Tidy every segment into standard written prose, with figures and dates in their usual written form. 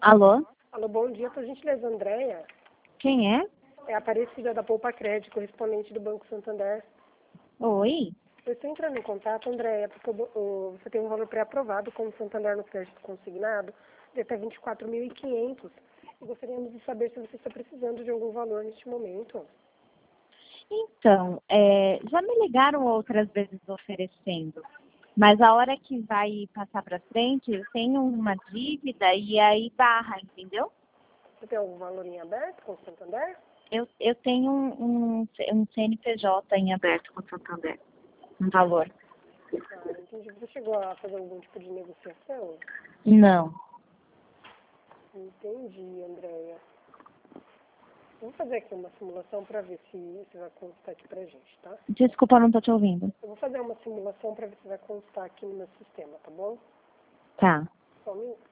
Alô? Alô, bom dia, por gentileza, Andréia. Quem é? É a Aparecida da Poupa Crédito, correspondente do Banco Santander. Oi? Eu estou entrando em contato, Andréia, porque você tem um valor pré-aprovado com o Santander no crédito consignado de até 24.500. E gostaríamos de saber se você está precisando de algum valor neste momento. Então, já me ligaram outras vezes oferecendo, mas a hora que vai passar para frente, eu tenho uma dívida e aí barra, entendeu? Você tem algum valor em aberto com o Santander? Eu tenho um CNPJ em aberto com o Santander, um valor. Ah, entendi. Você chegou a fazer algum tipo de negociação? Não. Entendi, Andréia. Vou fazer aqui uma simulação para ver se vai constar aqui pra gente, tá? Desculpa, eu não tô te ouvindo. Eu vou fazer uma simulação para ver se vai constar aqui no meu sistema, tá bom? Tá. Só um minuto.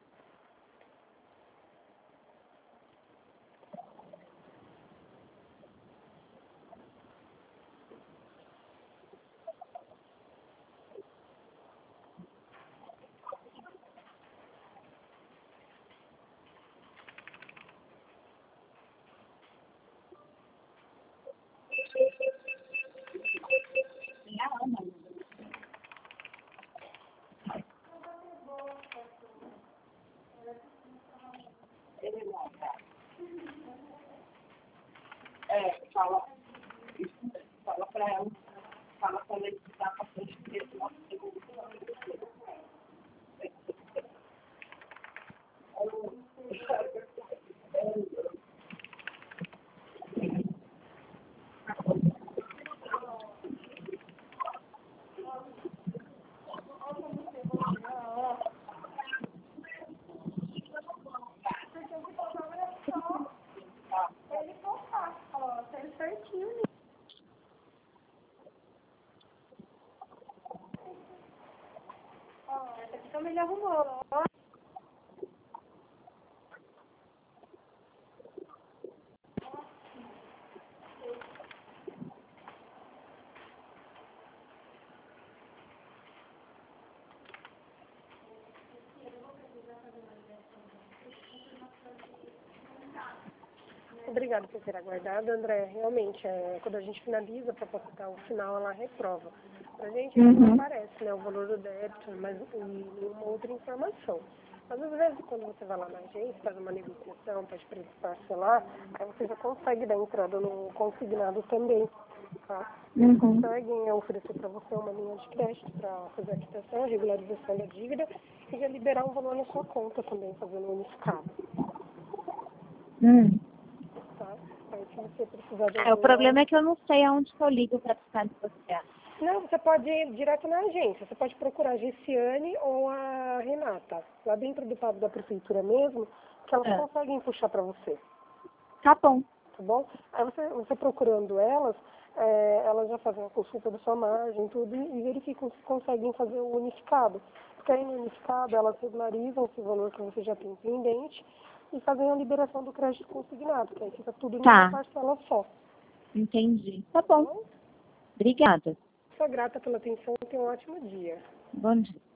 Fala pra ela. Fala pra ela que tá passando esse nosso segundo. Essa aqui também já arrumou, ó. Obrigada por ter aguardado, André. Realmente, quando a gente finaliza para postar o final, ela reprova. Pra gente não aparece, né, o valor do débito, mas e nenhuma outra informação. Mas às vezes, quando você vai lá na agência, faz uma negociação, pede para eles parcelar, aí você já consegue dar entrada no consignado também, tá? Eles conseguem oferecer para você uma linha de crédito para fazer a quitação, a regularização da dívida e já liberar um valor na sua conta também, fazendo um unificado, tá? Aí se você precisar de O problema é que eu não sei aonde que eu ligo para ficar negociar. Não, você pode ir direto na agência. Você pode procurar a Gessiane ou a Renata, lá dentro do quadro da prefeitura mesmo, que elas conseguem puxar para você, Tá bom. tá bom? Aí você procurando elas, elas já fazem a consulta da sua margem, tudo, e verificam se conseguem fazer o unificado. Porque aí no unificado elas regularizam esse valor que você já tem pendente e fazem a liberação do crédito consignado, que aí fica tudo numa parcela só. Entendi. Tá bom. Obrigada. Sou grata pela atenção e tenha um ótimo dia. Bom dia.